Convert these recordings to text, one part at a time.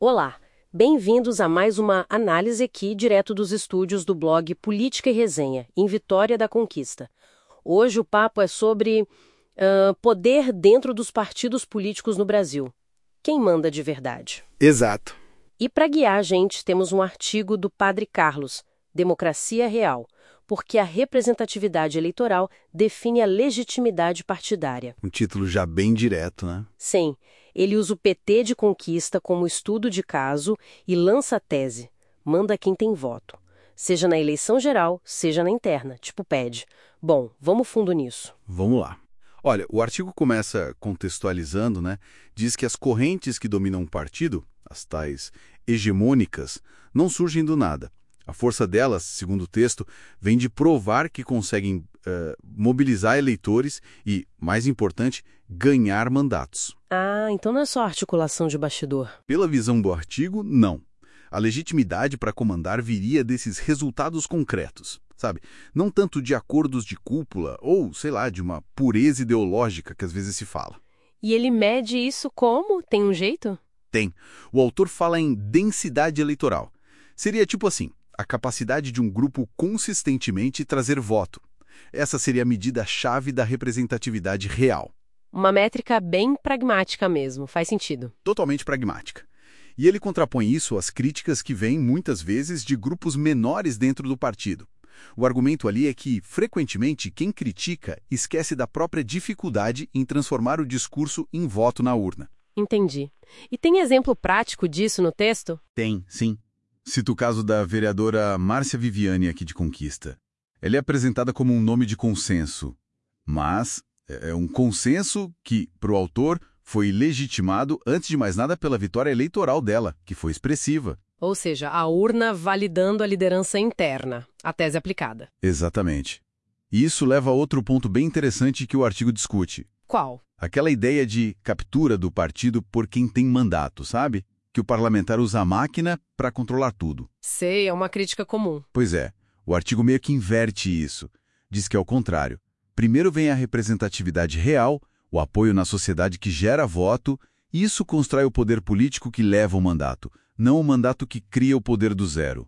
Olá, bem-vindos a mais uma análise aqui direto dos estúdios do blog Política e Resenha, em Vitória da Conquista. Hoje o papo é sobre poder dentro dos partidos políticos no Brasil. Quem manda de verdade? Exato. E para guiar a gente, temos um artigo do Padre Carlos, Democracia Real, porque a representatividade eleitoral define a legitimidade partidária. Um título já bem direto, né? Sim, ele usa o PT de conquista como estudo de caso e lança a tese: manda quem tem voto. Seja na eleição geral, seja na interna, tipo pede. Bom, vamos fundo nisso. Vamos lá. Olha, o artigo começa contextualizando, né? Diz que as correntes que dominam um partido, as tais hegemônicas, não surgem do nada. A força delas, segundo o texto, vem de provar que conseguem mobilizar eleitores e, mais importante, ganhar mandatos. Ah, então não é só articulação de bastidor. Pela visão do artigo, não. A legitimidade para comandar viria desses resultados concretos, sabe? Não tanto de acordos de cúpula ou, sei lá, de uma pureza ideológica que às vezes se fala. E ele mede isso como? Tem um jeito? Tem. O autor fala em densidade eleitoral. Seria tipo assim: a capacidade de um grupo consistentemente trazer voto. Essa seria a medida-chave da representatividade real. Uma métrica bem pragmática mesmo, faz sentido. Totalmente pragmática. E ele contrapõe isso às críticas que vêm, muitas vezes, de grupos menores dentro do partido. O argumento ali é que, frequentemente, quem critica esquece da própria dificuldade em transformar o discurso em voto na urna. Entendi. E tem exemplo prático disso no texto? Tem, sim. Cito o caso da vereadora Márcia Viviane aqui de Conquista. Ela é apresentada como um nome de consenso, mas é um consenso que, para o autor, foi legitimado, antes de mais nada, pela vitória eleitoral dela, que foi expressiva. Ou seja, a urna validando a liderança interna, a tese aplicada. Exatamente. E isso leva a outro ponto bem interessante que o artigo discute. Qual? Aquela ideia de captura do partido por quem tem mandato, sabe? Que o parlamentar usa a máquina para controlar tudo. Sei, é uma crítica comum. Pois é, o artigo meio que inverte isso. Diz que é o contrário. Primeiro vem a representatividade real, o apoio na sociedade que gera voto, e isso constrói o poder político que leva o mandato, não o mandato que cria o poder do zero.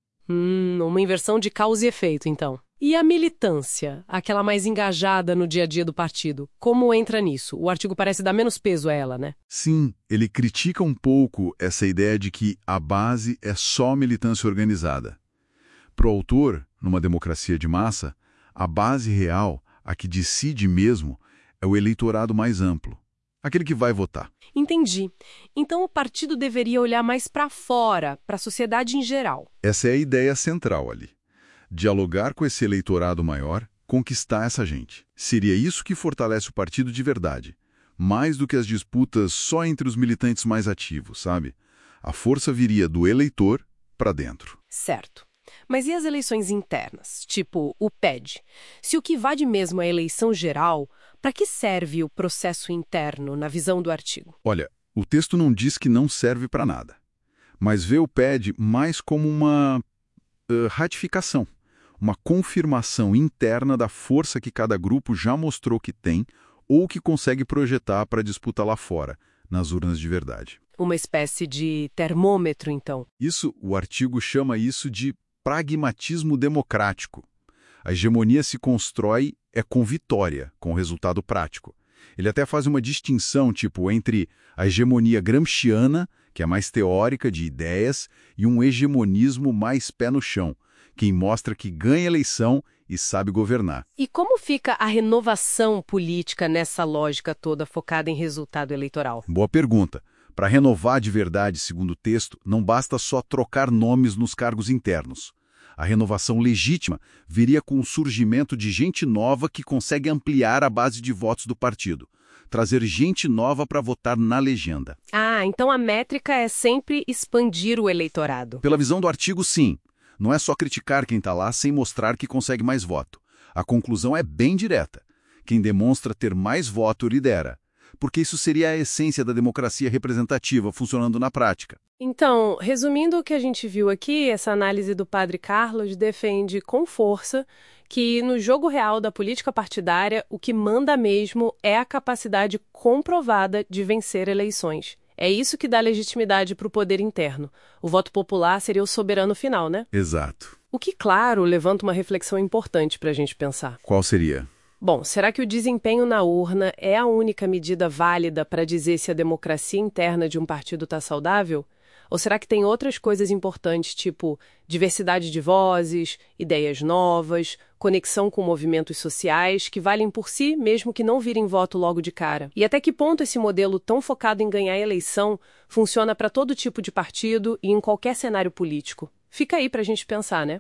Uma inversão de causa e efeito, então. E a militância, aquela mais engajada no dia a dia do partido, como entra nisso? O artigo parece dar menos peso a ela, né? Sim, ele critica um pouco essa ideia de que a base é só militância organizada. Para o autor, numa democracia de massa, a base real, a que decide mesmo, é o eleitorado mais amplo, aquele que vai votar. Entendi. Então o partido deveria olhar mais para fora, para a sociedade em geral. Essa é a ideia central ali. Dialogar com esse eleitorado maior, conquistar essa gente. Seria isso que fortalece o partido de verdade, mais do que as disputas só entre os militantes mais ativos, sabe? A força viria do eleitor para dentro. Certo. Mas e as eleições internas, tipo o PED? Se o que vale mesmo é a eleição geral, para que serve o processo interno na visão do artigo? Olha, o texto não diz que não serve para nada, mas vê o PED mais como uma ratificação, uma confirmação interna da força que cada grupo já mostrou que tem ou que consegue projetar para a disputa lá fora, nas urnas de verdade. Uma espécie de termômetro, então. O artigo chama isso de pragmatismo democrático. A hegemonia se constrói com vitória, com resultado prático. Ele até faz uma distinção, entre a hegemonia gramsciana, que é mais teórica, de ideias, e um hegemonismo mais pé no chão, quem mostra que ganha eleição e sabe governar. E como fica a renovação política nessa lógica toda focada em resultado eleitoral? Boa pergunta. Para renovar de verdade, segundo o texto, não basta só trocar nomes nos cargos internos. A renovação legítima viria com o surgimento de gente nova que consegue ampliar a base de votos do partido. Trazer gente nova para votar na legenda. Ah, então a métrica é sempre expandir o eleitorado. Pela visão do artigo, sim. Não é só criticar quem está lá sem mostrar que consegue mais voto. A conclusão é bem direta. Quem demonstra ter mais voto lidera. Porque isso seria a essência da democracia representativa funcionando na prática. Então, resumindo o que a gente viu aqui, essa análise do Padre Carlos defende com força que no jogo real da política partidária, o que manda mesmo é a capacidade comprovada de vencer eleições. É isso que dá legitimidade para o poder interno. O voto popular seria o soberano final, né? Exato. O que, claro, levanta uma reflexão importante para a gente pensar. Qual seria? Bom, será que o desempenho na urna é a única medida válida para dizer se a democracia interna de um partido está saudável? Ou será que tem outras coisas importantes, tipo diversidade de vozes, ideias novas, conexão com movimentos sociais, que valem por si, mesmo que não virem voto logo de cara? E até que ponto esse modelo tão focado em ganhar a eleição funciona para todo tipo de partido e em qualquer cenário político? Fica aí para a gente pensar, né?